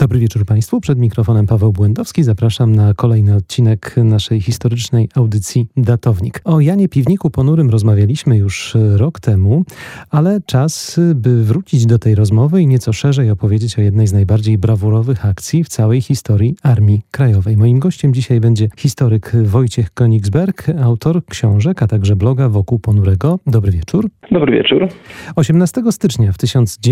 Dobry wieczór Państwu. Przed mikrofonem Paweł Błędowski. Zapraszam na kolejny odcinek naszej historycznej audycji Datownik. O Janie Piwniku Ponurym rozmawialiśmy już rok temu, ale czas, by wrócić do tej rozmowy i nieco szerzej opowiedzieć o jednej z najbardziej brawurowych akcji w całej historii Armii Krajowej. Moim gościem dzisiaj będzie historyk Wojciech Königsberg, autor książek, a także bloga Wokół Ponurego. Dobry wieczór. Dobry wieczór. 18 stycznia w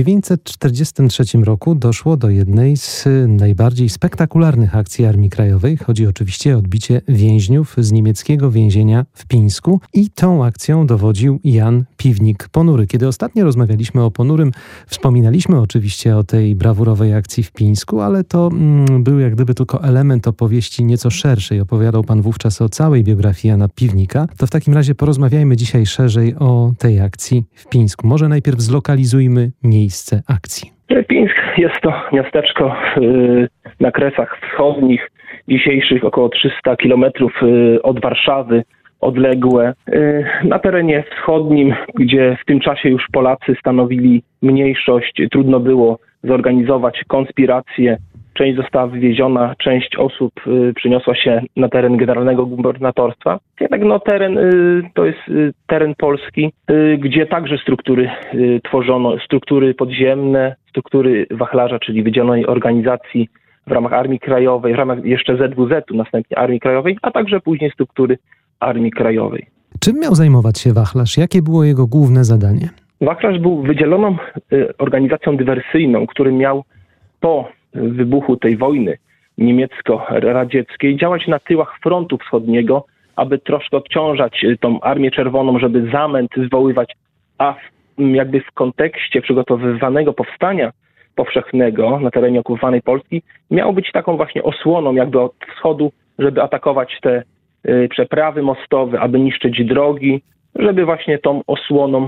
1943 roku doszło do jednej z najbardziej spektakularnych akcji Armii Krajowej. Chodzi oczywiście o odbicie więźniów z niemieckiego więzienia w Pińsku i tą akcją dowodził Jan Piwnik Ponury. Kiedy ostatnio rozmawialiśmy o Ponurym, wspominaliśmy oczywiście o tej brawurowej akcji w Pińsku, ale to był jak gdyby tylko element opowieści nieco szerszej. Opowiadał pan wówczas o całej biografii Jana Piwnika. To w takim razie porozmawiajmy dzisiaj szerzej o tej akcji w Pińsku. Może najpierw zlokalizujmy miejsce akcji. Pińsk jest to miasteczko na Kresach Wschodnich, dzisiejszych około 300 kilometrów od Warszawy, odległe. Na terenie wschodnim, gdzie w tym czasie już Polacy stanowili mniejszość, trudno było zorganizować konspirację. Część została wywieziona, część osób przeniosła się na teren generalnego gubernatorstwa. Jednak teren to jest teren Polski, gdzie także struktury tworzono, struktury podziemne, struktury wachlarza, czyli wydzielonej organizacji w ramach Armii Krajowej, w ramach jeszcze ZWZ-u, następnie Armii Krajowej, a także później struktury Armii Krajowej. Czym miał zajmować się wachlarz? Jakie było jego główne zadanie? Wachlarz był wydzieloną organizacją dywersyjną, który miał po wybuchu tej wojny niemiecko-radzieckiej działać na tyłach frontu wschodniego, aby troszkę odciążać tą Armię Czerwoną, żeby zamęt zwoływać, a jakby w kontekście przygotowywanego powstania powszechnego na terenie okupowanej Polski miał być taką właśnie osłoną jakby od wschodu, żeby atakować te przeprawy mostowe, aby niszczyć drogi, żeby właśnie tą osłoną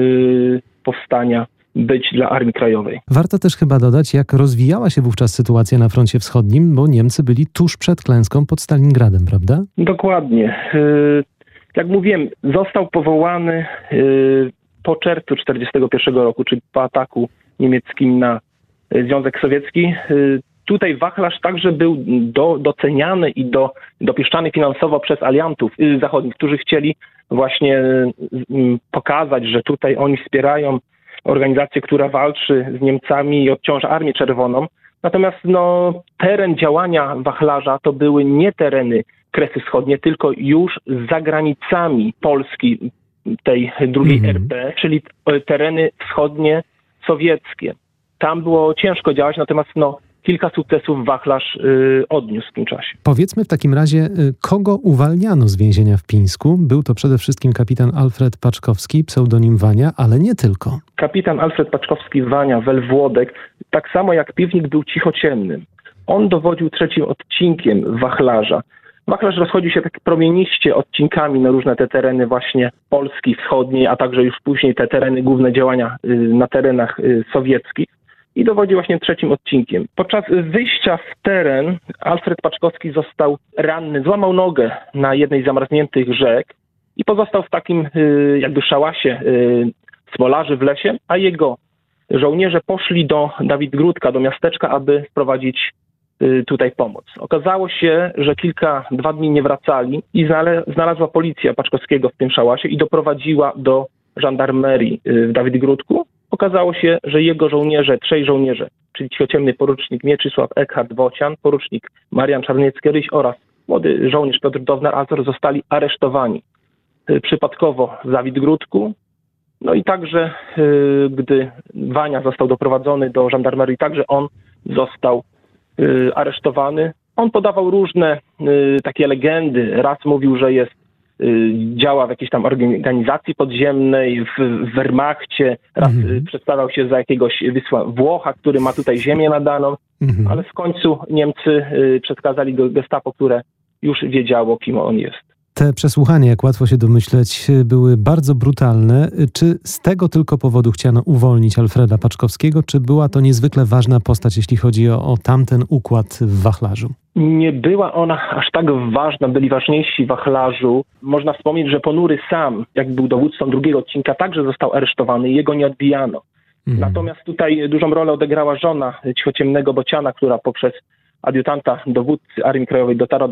powstania być dla Armii Krajowej. Warto też chyba dodać, jak rozwijała się wówczas sytuacja na froncie wschodnim, bo Niemcy byli tuż przed klęską pod Stalingradem, prawda? Dokładnie. Jak mówiłem, został powołany po czerwcu 1941 roku, czyli po ataku niemieckim na Związek Sowiecki. Tutaj wachlarz także był doceniany i dopieszczany finansowo przez aliantów zachodnich, którzy chcieli właśnie pokazać, że tutaj oni wspierają organizację, która walczy z Niemcami i odciąża Armię Czerwoną. Natomiast teren działania wachlarza to były nie tereny Kresy Wschodnie, tylko już za granicami Polski, tej drugiej RP, czyli tereny wschodnie sowieckie. Tam było ciężko działać, natomiast kilka sukcesów wachlarz odniósł w tym czasie. Powiedzmy w takim razie, kogo uwalniano z więzienia w Pińsku? Był to przede wszystkim kapitan Alfred Paczkowski, pseudonim Wania, ale nie tylko. Kapitan Alfred Paczkowski Wania, Welwłodek, tak samo jak Piwnik, był cichociemnym. On dowodził trzecim odcinkiem wachlarza. Wachlarz rozchodził się tak promieniście odcinkami na różne te tereny właśnie Polski Wschodniej, a także już później te tereny główne działania na terenach sowieckich. I dowodzi właśnie trzecim odcinkiem. Podczas wyjścia w teren Alfred Paczkowski został ranny, złamał nogę na jednej z zamarzniętych rzek i pozostał w takim jakby szałasie smolarzy w lesie, a jego żołnierze poszli do Dawidgródka, do miasteczka, aby wprowadzić tutaj pomoc. Okazało się, że 2 dni nie wracali i znalazła policja Paczkowskiego w tym szałasie i doprowadziła do żandarmerii w Dawidgródku. Okazało się, że jego żołnierze, 3 żołnierze, czyli cichociemny porucznik Mieczysław Eckhard-Wocian, porucznik Marian Czarniecki-Ryś oraz młody żołnierz Piotr Downar-Azor zostali aresztowani przypadkowo w Dawidgródku. I także, gdy Wania został doprowadzony do żandarmerii, także on został aresztowany. On podawał różne takie legendy. Raz mówił, że działa w jakiejś tam organizacji podziemnej, w Wehrmachcie. Raz przedstawiał się za jakiegoś Włocha, który ma tutaj ziemię nadaną, ale w końcu Niemcy przekazali go Gestapo, które już wiedziało, kim on jest. Te przesłuchania, jak łatwo się domyśleć, były bardzo brutalne. Czy z tego tylko powodu chciano uwolnić Alfreda Paczkowskiego, czy była to niezwykle ważna postać, jeśli chodzi o tamten układ w wachlarzu? Nie była ona aż tak ważna, byli ważniejsi w wachlarzu. Można wspomnieć, że Ponury sam, jak był dowódcą drugiego odcinka, także został aresztowany i jego nie odbijano. Natomiast tutaj dużą rolę odegrała żona cichociemnego Bociana, która poprzez adiutanta dowódcy Armii Krajowej dotarła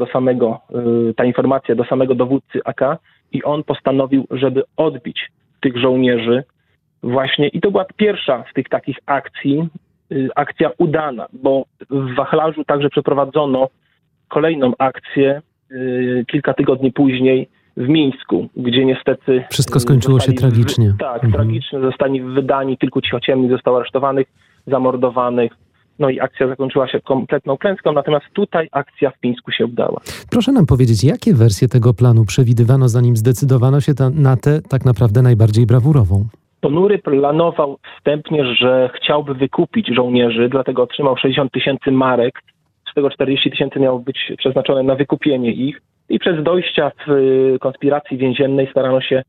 ta informacja do samego dowódcy AK i on postanowił, żeby odbić tych żołnierzy właśnie. I to była pierwsza z tych takich akcji, akcja udana, bo w Wachlarzu także przeprowadzono kolejną akcję kilka tygodni później w Mińsku, gdzie niestety... Wszystko skończyło się tragicznie. Tragicznie. Zostali wydani, kilku cichociemnych zostało aresztowanych, zamordowanych. No i akcja zakończyła się kompletną klęską, natomiast tutaj akcja w Pińsku się udała. Proszę nam powiedzieć, jakie wersje tego planu przewidywano, zanim zdecydowano się na tę tak naprawdę najbardziej brawurową? Ponury planował wstępnie, że chciałby wykupić żołnierzy, dlatego otrzymał 60 000 marek, z tego 40 000 miało być przeznaczone na wykupienie ich i przez dojścia w konspiracji więziennej starano się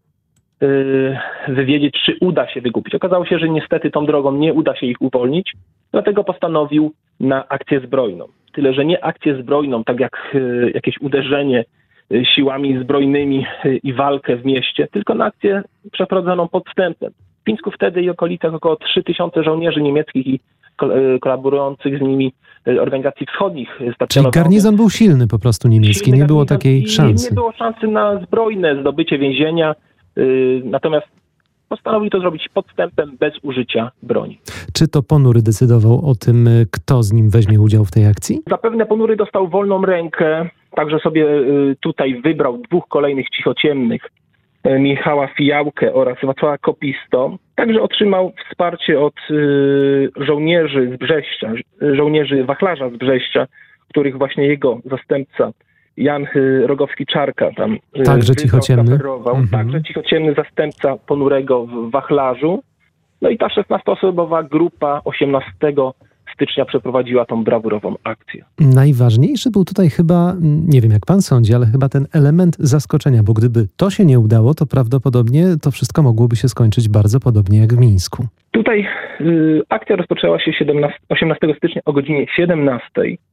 wywiedzieć, czy uda się wykupić. Okazało się, że niestety tą drogą nie uda się ich uwolnić, dlatego postanowił na akcję zbrojną. Tyle, że nie akcję zbrojną, tak jak jakieś uderzenie siłami zbrojnymi i walkę w mieście, tylko na akcję przeprowadzoną podstępem. W Pińsku wtedy i okolicach około 3000 żołnierzy niemieckich i kolaborujących z nimi organizacji wschodnich stacjonowało. Czyli garnizon był silny po prostu niemiecki, nie było takiej szansy. Nie było szansy na zbrojne zdobycie więzienia, natomiast postanowił to zrobić podstępem, bez użycia broni. Czy to Ponury decydował o tym, kto z nim weźmie udział w tej akcji? Zapewne Ponury dostał wolną rękę, także sobie tutaj wybrał 2 kolejnych cichociemnych, Michała Fijałkę oraz Wacława Kopisto. Także otrzymał wsparcie od żołnierzy z Brześcia, żołnierzy Wachlarza z Brześcia, których właśnie jego zastępca Jan Rogowski-Czarka tam także cichociemny. Także cichociemny zastępca Ponurego w Wachlarzu. No i ta 16-osobowa grupa 18 stycznia przeprowadziła tą brawurową akcję. Najważniejszy był tutaj chyba, nie wiem jak pan sądzi, ale chyba ten element zaskoczenia, bo gdyby to się nie udało, to prawdopodobnie to wszystko mogłoby się skończyć bardzo podobnie jak w Mińsku. Tutaj akcja rozpoczęła się 18 stycznia o godzinie 17.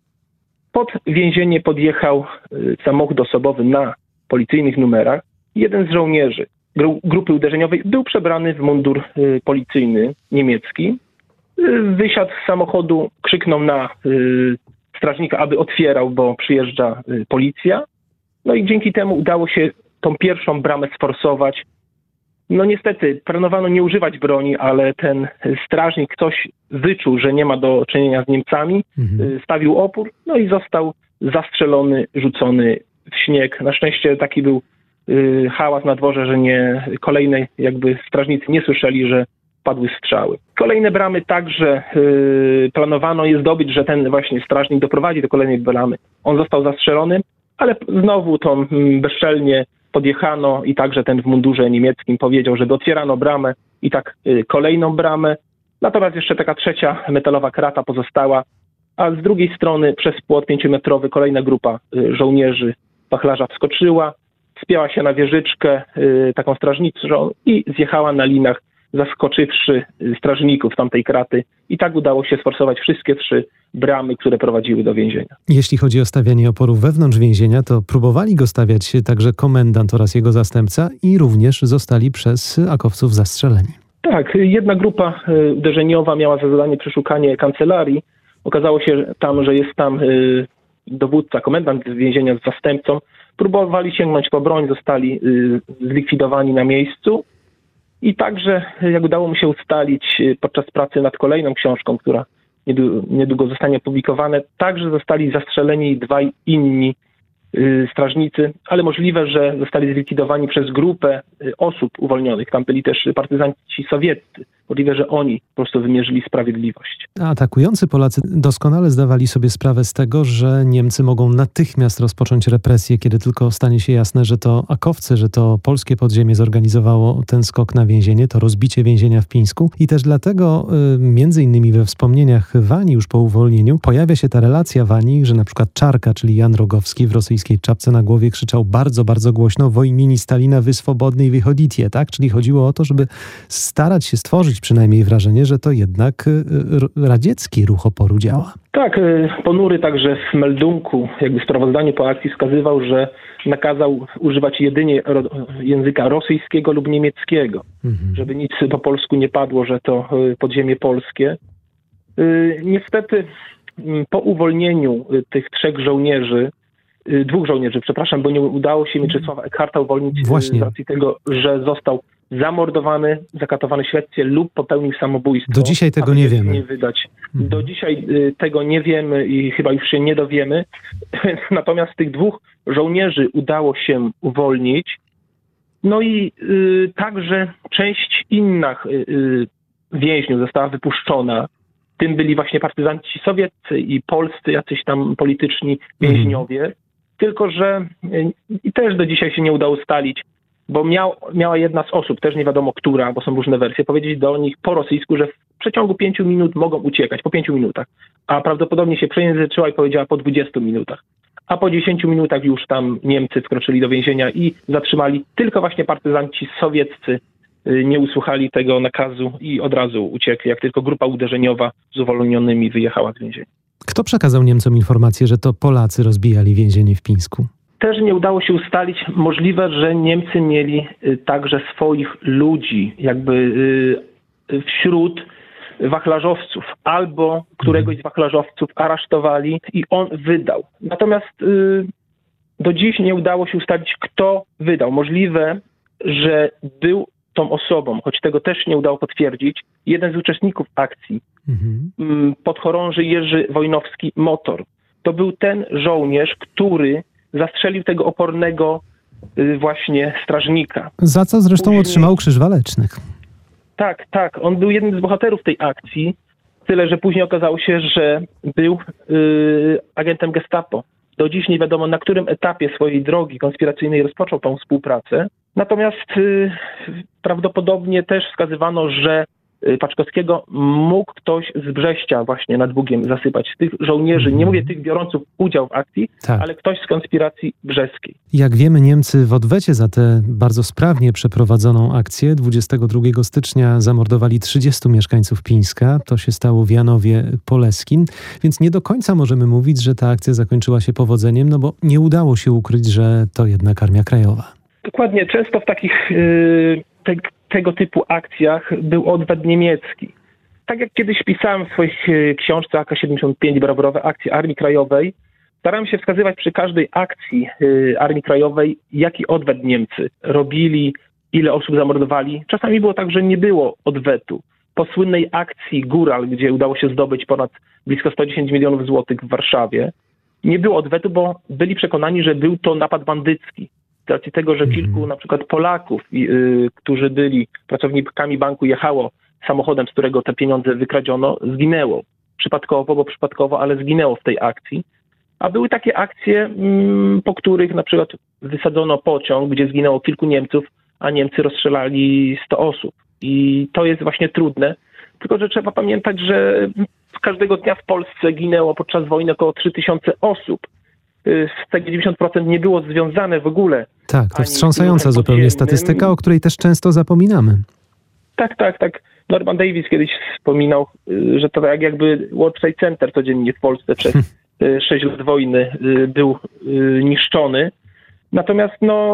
Pod więzienie podjechał samochód osobowy na policyjnych numerach. Jeden z żołnierzy grupy uderzeniowej był przebrany w mundur policyjny niemiecki. Wysiadł z samochodu, krzyknął na strażnika, aby otwierał, bo przyjeżdża policja. No i dzięki temu udało się tą pierwszą bramę sforsować. No niestety planowano nie używać broni, ale ten strażnik coś wyczuł, że nie ma do czynienia z Niemcami, stawił opór, no i został zastrzelony, rzucony w śnieg. Na szczęście taki był hałas na dworze, że kolejne strażnicy nie słyszeli, że padły strzały. Kolejne bramy także planowano je zdobyć, że ten właśnie strażnik doprowadzi do kolejnej bramy. On został zastrzelony, ale znowu to bezczelnie podjechano i także ten w mundurze niemieckim powiedział, żeby otwierano bramę i tak kolejną bramę. Natomiast jeszcze taka trzecia metalowa krata pozostała, a z drugiej strony przez płot 5-metrowy kolejna grupa żołnierzy Wachlarza wskoczyła, wspięła się na wieżyczkę taką strażniczą i zjechała na linach, zaskoczywszy strażników tamtej kraty. I tak udało się sforsować wszystkie 3 bramy, które prowadziły do więzienia. Jeśli chodzi o stawianie oporu wewnątrz więzienia, to próbowali go stawiać także komendant oraz jego zastępca i również zostali przez akowców zastrzeleni. Tak, jedna grupa uderzeniowa miała za zadanie przeszukanie kancelarii. Okazało się tam, że jest tam dowódca, komendant więzienia z zastępcą. Próbowali sięgnąć po broń, zostali zlikwidowani na miejscu. I także, jak udało mi się ustalić podczas pracy nad kolejną książką, która niedługo zostanie opublikowana, także zostali zastrzeleni 2 inni strażnicy, ale możliwe, że zostali zlikwidowani przez grupę osób uwolnionych. Tam byli też partyzanci sowieccy. Możliwe, że oni po prostu wymierzyli sprawiedliwość. Atakujący Polacy doskonale zdawali sobie sprawę z tego, że Niemcy mogą natychmiast rozpocząć represje, kiedy tylko stanie się jasne, że to akowcy, że to polskie podziemie zorganizowało ten skok na więzienie, to rozbicie więzienia w Pińsku. I też dlatego między innymi we wspomnieniach Wani już po uwolnieniu pojawia się ta relacja Wani, że na przykład Czarka, czyli Jan Rogowski w rosyjskim rosyjskiej czapce na głowie krzyczał bardzo, bardzo głośno: "Wo imieni Stalina wy swobodni wychodzicie", tak? Czyli chodziło o to, żeby starać się stworzyć przynajmniej wrażenie, że to jednak radziecki ruch oporu działa. Tak, Ponury także w meldunku, jakby w sprawozdaniu po akcji wskazywał, że nakazał używać jedynie języka rosyjskiego lub niemieckiego, żeby nic po polsku nie padło, że to podziemie polskie. Niestety po uwolnieniu tych dwóch żołnierzy, bo nie udało się Mieczysława Eckharta uwolnić z racji tego, że został zamordowany, zakatowany w śledztwie lub popełnił samobójstwo. Do dzisiaj tego nie wiemy. Nie wydać. Do dzisiaj tego nie wiemy i chyba już się nie dowiemy. Natomiast tych dwóch żołnierzy udało się uwolnić. No i także część innych więźniów została wypuszczona. Tym byli właśnie partyzanci sowieccy i polscy jacyś tam polityczni więźniowie. Tylko że i też do dzisiaj się nie udało ustalić, bo miała jedna z osób, też nie wiadomo która, bo są różne wersje, powiedzieć do nich po rosyjsku, że w przeciągu 5 minut mogą uciekać, po 5 minutach. A prawdopodobnie się przejęzyczyła i powiedziała po 20 minutach. A po 10 minutach już tam Niemcy wkroczyli do więzienia i zatrzymali. Tylko właśnie partyzanci sowieccy nie usłuchali tego nakazu i od razu uciekli, jak tylko grupa uderzeniowa z uwolnionymi wyjechała z więzienia. Kto przekazał Niemcom informację, że to Polacy rozbijali więzienie w Pińsku? Też nie udało się ustalić. Możliwe, że Niemcy mieli także swoich ludzi jakby wśród wachlarzowców, albo któregoś z wachlarzowców aresztowali i on wydał. Natomiast do dziś nie udało się ustalić, kto wydał. Możliwe, że był tą osobą, choć tego też nie udało potwierdzić, jeden z uczestników akcji, podchorąży Jerzy Wojnowski-Motor. To był ten żołnierz, który zastrzelił tego opornego właśnie strażnika. Za co zresztą otrzymał Krzyż Walecznych. Tak. On był jednym z bohaterów tej akcji. Tyle, że później okazało się, że był agentem Gestapo. Do dziś nie wiadomo, na którym etapie swojej drogi konspiracyjnej rozpoczął tą współpracę. Natomiast prawdopodobnie też wskazywano, że Paczkowskiego mógł ktoś z Brześcia właśnie nad Bugiem zasypać. Z tych żołnierzy, nie mówię tych biorących udział w akcji, ale ktoś z konspiracji brzeskiej. Jak wiemy, Niemcy w odwecie za tę bardzo sprawnie przeprowadzoną akcję 22 stycznia zamordowali 30 mieszkańców Pińska. To się stało w Janowie Poleskim, więc nie do końca możemy mówić, że ta akcja zakończyła się powodzeniem, no bo nie udało się ukryć, że to jednak Armia Krajowa. Dokładnie. Często w takich tego typu akcjach był odwet niemiecki. Tak jak kiedyś pisałem w swoich książce AK-75 brawurowe akcje Armii Krajowej, starałem się wskazywać przy każdej akcji Armii Krajowej, jaki odwet Niemcy robili, ile osób zamordowali. Czasami było tak, że nie było odwetu. Po słynnej akcji Góral, gdzie udało się zdobyć ponad blisko 110 milionów złotych w Warszawie, nie było odwetu, bo byli przekonani, że był to napad bandycki. Z racji tego, że kilku na przykład Polaków, którzy byli pracownikami banku, jechało samochodem, z którego te pieniądze wykradziono, zginęło. Przypadkowo, ale zginęło w tej akcji. A były takie akcje, po których na przykład wysadzono pociąg, gdzie zginęło kilku Niemców, a Niemcy rozstrzelali 100 osób. I to jest właśnie trudne. Tylko że trzeba pamiętać, że każdego dnia w Polsce ginęło podczas wojny około 3000 osób. Z tego 90% nie było związane w ogóle. Tak, to wstrząsająca zupełnie statystyka, o której też często zapominamy. Tak. Norman Davis kiedyś wspominał, że to jakby World Trade Center codziennie w Polsce przez 6 lat wojny był niszczony. Natomiast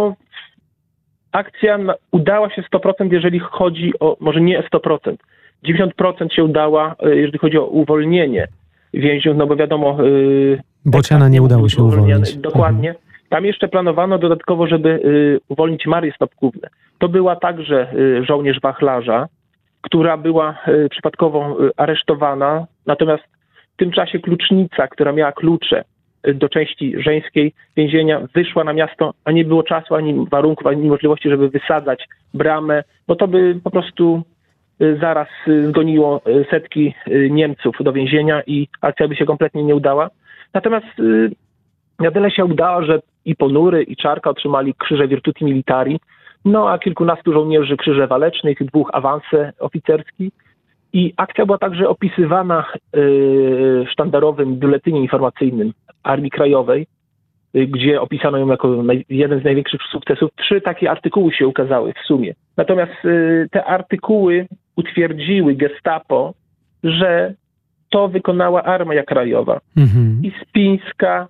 akcja udała się 100%, jeżeli chodzi o, może nie 100%, 90% się udała, jeżeli chodzi o uwolnienie więźniów, bo wiadomo... Bociana nie udało się uwolnić. Dokładnie. Tam jeszcze planowano dodatkowo, żeby uwolnić Marię Stopkównę. To była także żołnierz wachlarza, która była przypadkowo aresztowana, natomiast w tym czasie klucznica, która miała klucze do części żeńskiej więzienia, wyszła na miasto, a nie było czasu, ani warunków, ani możliwości, żeby wysadzać bramę, bo to by po prostu zaraz zgoniło setki Niemców do więzienia i akcja by się kompletnie nie udała. Natomiast na tyle się udało, że i Ponury, i Czarka otrzymali krzyże Virtuti Militari, a kilkunastu żołnierzy krzyże walecznych, 2 awanse oficerskich. I akcja była także opisywana w sztandarowym biuletynie informacyjnym Armii Krajowej. gdzie opisano ją jako jeden z największych sukcesów. 3 takie artykuły się ukazały w sumie. Natomiast te artykuły utwierdziły Gestapo, że to wykonała Armia Krajowa. I z Pińska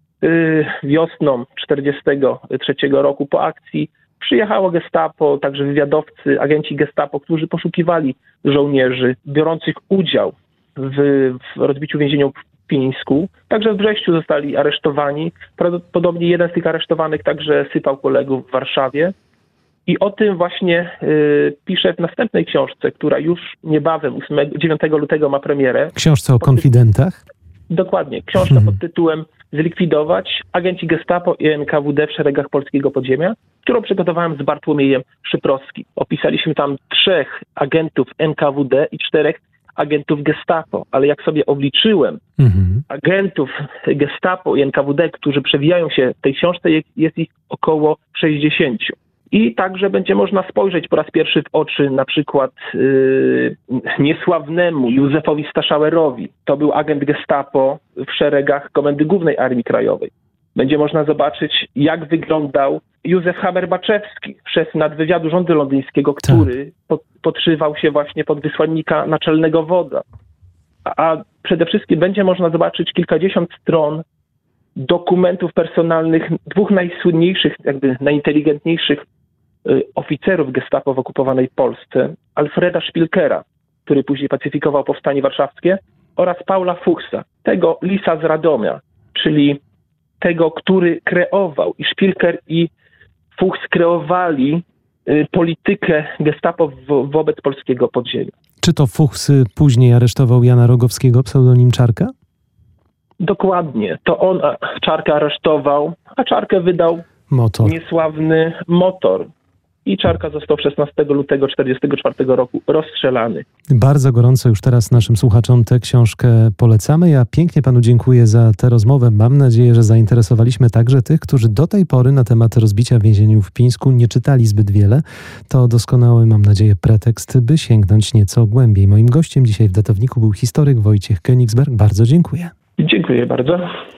wiosną 1943 roku po akcji przyjechało Gestapo, także wywiadowcy, agenci Gestapo, którzy poszukiwali żołnierzy biorących udział w rozbiciu więzienia w Pińsku. Także w Brześciu zostali aresztowani. Prawdopodobnie jeden z tych aresztowanych także sypał kolegów w Warszawie. I o tym właśnie piszę w następnej książce, która już niebawem 9 lutego ma premierę. Książce o konfidentach? Dokładnie. Książka pod tytułem Zlikwidować agenci Gestapo i NKWD w szeregach polskiego podziemia, którą przygotowałem z Bartłomiejem Szyprowskim. Opisaliśmy tam 3 agentów NKWD i 4 agentów Gestapo, ale jak sobie obliczyłem, agentów Gestapo i NKWD, którzy przewijają się w tej książce, jest ich około 60. I także będzie można spojrzeć po raz pierwszy w oczy na przykład niesławnemu Józefowi Staszauerowi. To był agent Gestapo w szeregach Komendy Głównej Armii Krajowej. Będzie można zobaczyć, jak wyglądał Józef Hamer-Baczewski, szef nadwywiadu rządu londyńskiego, który podszywał się właśnie pod wysłannika naczelnego wodza. A przede wszystkim będzie można zobaczyć kilkadziesiąt stron dokumentów personalnych 2 najsłynniejszych, jakby najinteligentniejszych oficerów Gestapo w okupowanej Polsce, Alfreda Szpilkera, który później pacyfikował powstanie warszawskie, oraz Paula Fuchsa, tego lisa z Radomia, czyli tego, który kreował, i Szpilker i Fuchs kreowali politykę Gestapo wobec polskiego podziemia. Czy to Fuchs później aresztował Jana Rogowskiego, pseudonim Czarka? Dokładnie. To on Czarka aresztował, a Czarkę wydał niesławny Motor. I Czarka został 16 lutego 1944 roku rozstrzelany. Bardzo gorąco już teraz naszym słuchaczom tę książkę polecamy. Ja pięknie panu dziękuję za tę rozmowę. Mam nadzieję, że zainteresowaliśmy także tych, którzy do tej pory na temat rozbicia w więzieniu w Pińsku nie czytali zbyt wiele. To doskonały, mam nadzieję, pretekst, by sięgnąć nieco głębiej. Moim gościem dzisiaj w Datowniku był historyk Wojciech Königsberg. Bardzo dziękuję. Dziękuję bardzo.